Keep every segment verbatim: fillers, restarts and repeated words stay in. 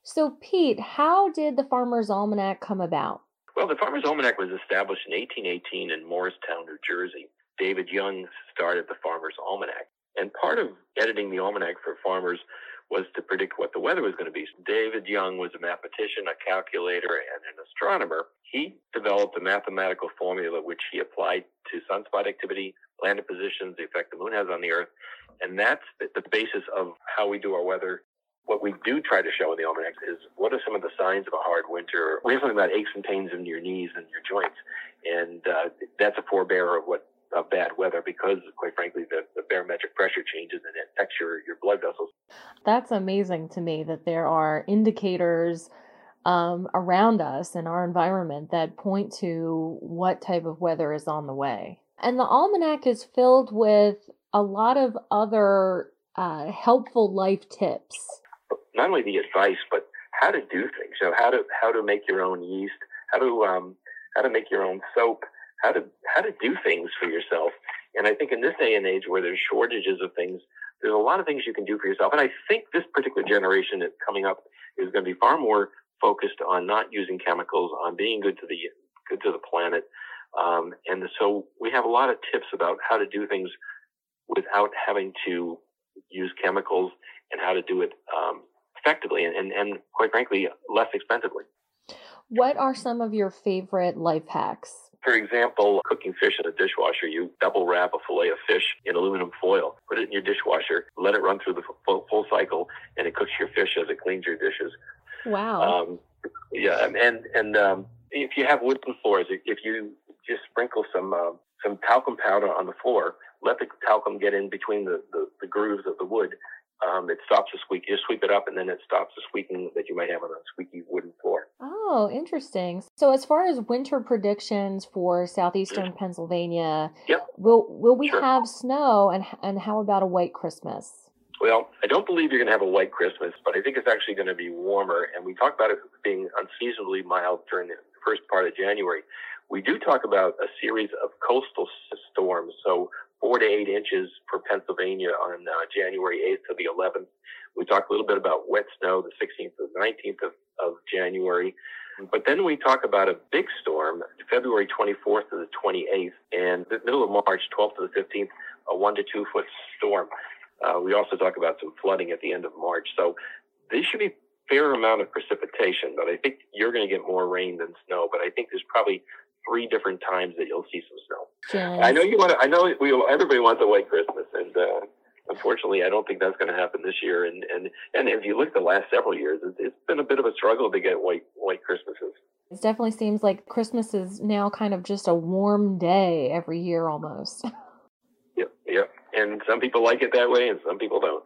So, Pete, how did the Farmer's Almanac come about? Well, the Farmer's Almanac was established in eighteen eighteen in Morristown, New Jersey. David Young started the Farmer's Almanac. And part of editing the almanac for farmers was to predict what the weather was going to be. David Young was a mathematician, a calculator, and an astronomer. He developed a mathematical formula which he applied to sunspot activity, planet positions, the effect the moon has on the Earth. And that's the the basis of how we do our weather. What we do try to show in the almanac is what are some of the signs of a hard winter. We have something about aches and pains in your knees and your joints, and uh, that's a forebearer of what of bad weather because, quite frankly, the, the barometric pressure changes and it affects your, your blood vessels. That's amazing to me that there are indicators um, around us in our environment that point to what type of weather is on the way. And the almanac is filled with a lot of other uh, helpful life tips. Not only the advice, but how to do things. So how to how to make your own yeast, how to um, how to make your own soap, how to how to do things for yourself. And I think in this day and age where there's shortages of things, there's a lot of things you can do for yourself. And I think this particular generation that's coming up is going to be far more focused on not using chemicals, on being good to the good to the planet. Um, and so we have a lot of tips about how to do things without having to use chemicals and how to do it um, effectively and, and, and quite frankly, less expensively. What are some of your favorite life hacks? For example, cooking fish in a dishwasher, you double wrap a fillet of fish in aluminum foil, put it in your dishwasher, let it run through the full, full cycle, and it cooks your fish as it cleans your dishes. Wow. Um, yeah, and and um, if you have wooden floors, if you just sprinkle some uh, some talcum powder on the floor, let the talcum get in between the, the, the grooves of the wood. Um, it stops the squeak. You just sweep it up, and then it stops the squeaking that you might have on a squeaky wooden floor. Oh, interesting. So as far as winter predictions for Mhm. southeastern Pennsylvania, Yep, will will we sure. have snow and and how about a white Christmas? Well, I don't believe you're going to have a white Christmas, but I think it's actually going to be warmer. And we talk about it being unseasonably mild during the first part of January. We do talk about a series of coastal s- storms, so four to eight inches for Pennsylvania on uh, January eighth to the eleventh. We talk a little bit about wet snow the sixteenth to the nineteenth of, of January. But then we talk about a big storm, February twenty-fourth to the twenty-eighth, and the middle of March, twelfth to the fifteenth, a one to two foot storm. Uh, we also talk about some flooding at the end of March. So this should be a fair amount of precipitation, but I think you're going to get more rain than snow. But I think there's probably three different times that you'll see some snow. I know Jen. you want to, I know we, everybody wants a white Christmas, and uh, unfortunately, I don't think that's going to happen this year. And, and, and if you look at the last several years, it's, it's been a bit of a struggle to get white white Christmases. It definitely seems like Christmas is now kind of just a warm day every year almost. Yep, yep. And some people like it that way, and some people don't.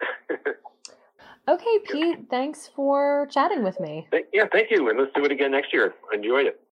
Okay, Pete, thanks for chatting with me. Thank- yeah, thank you, and let's do it again next year. I enjoyed it.